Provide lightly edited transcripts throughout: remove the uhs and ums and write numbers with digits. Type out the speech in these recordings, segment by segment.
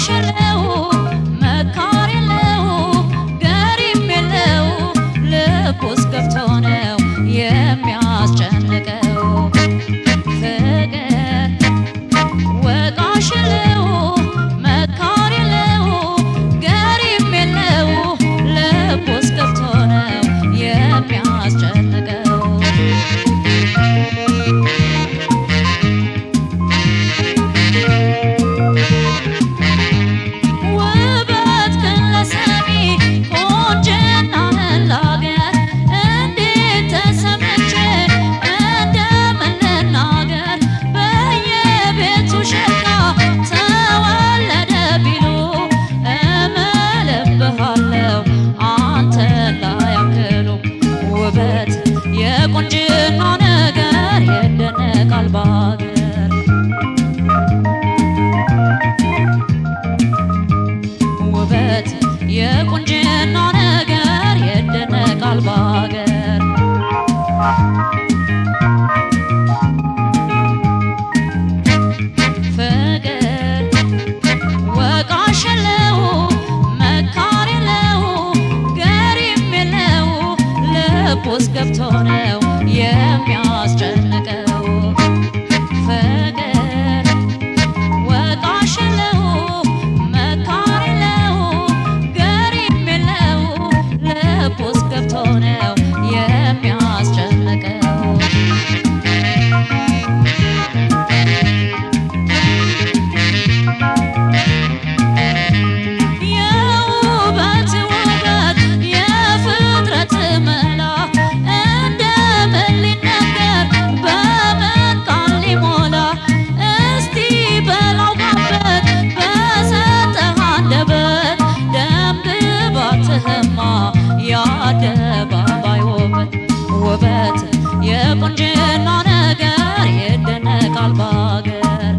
ወቃሽለው መካሪለው ገሪምለው ልቡስ ገብቶ ነው የሚያስጨንቀው ፍቅር ወቃሽለው መካሪለው ገሪምለው ልቡስ ገብቶ ነው የሚያስጨንቀው የቁንጅና ነገር ይደነቃል ባገር ውበት የቁንጅና ነገር ይደነቃል ባገር ፍቅር ወቃሽለው መካሪለው ገሪምለው ልቡስ ገብቶ ነው የሚያስጨንቀው ፍቅር ወቃሽለው መካሪለው ገሪምለው ልቡስ ገብቶ ነው የሚያስጨንቀው የውበት ውበት የፍጥረት መላ የአደባባይ ውበት የቁንጅና ነገር ይደነቃል ባገር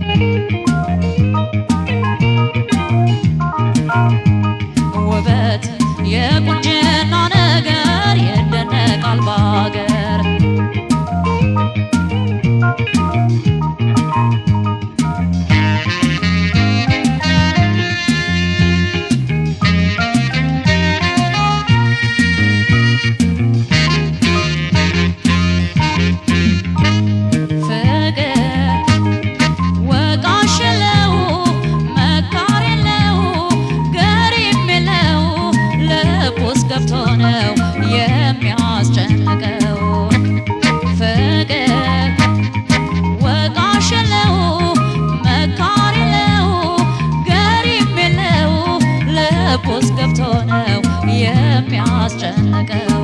ውበት የቁንጅና ነገር ይደነቃል ባገር ገብቶ ነው የሚያስጨንቀው ፍቅር ወቃሽለው መካሪለው ገሪምለው ልቡስ ገብቶ ነው የሚያስጨንቀው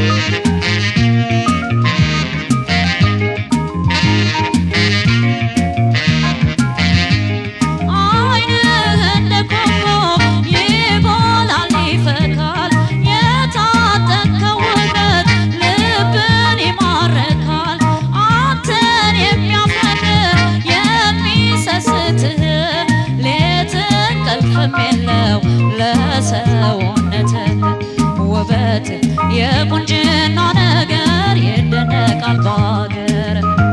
ለሰውነትህ ውበት የቁንጅና ነገር ይደነቃል ባገር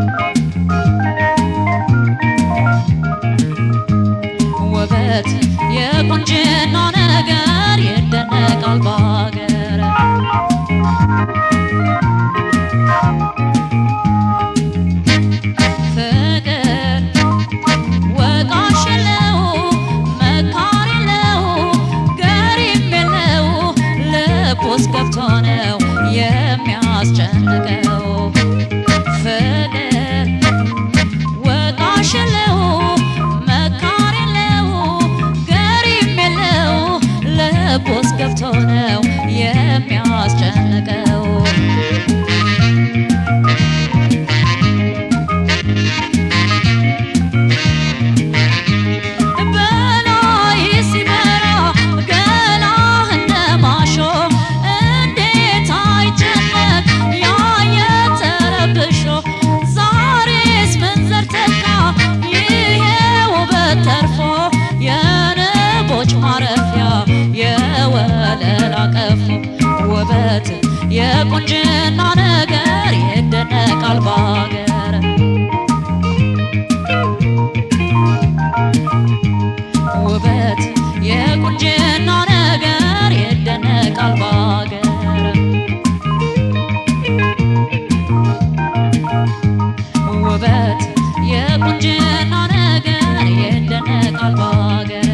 ውበት የቁንጅና ነገር ይደነቃል ባገር ፍቅር ወቃሽለው ልቡስ ገብቶ ነው የሚያስጨንቀው ፍቅር ወቃሽለው መካሪለው ገሪምለው ልቡስ ገብቶ ነው የሚያስጨንቀው ውበት የቁንጅና ነገር ይደነቃል ባገር ውበት ይደነቃል ባገር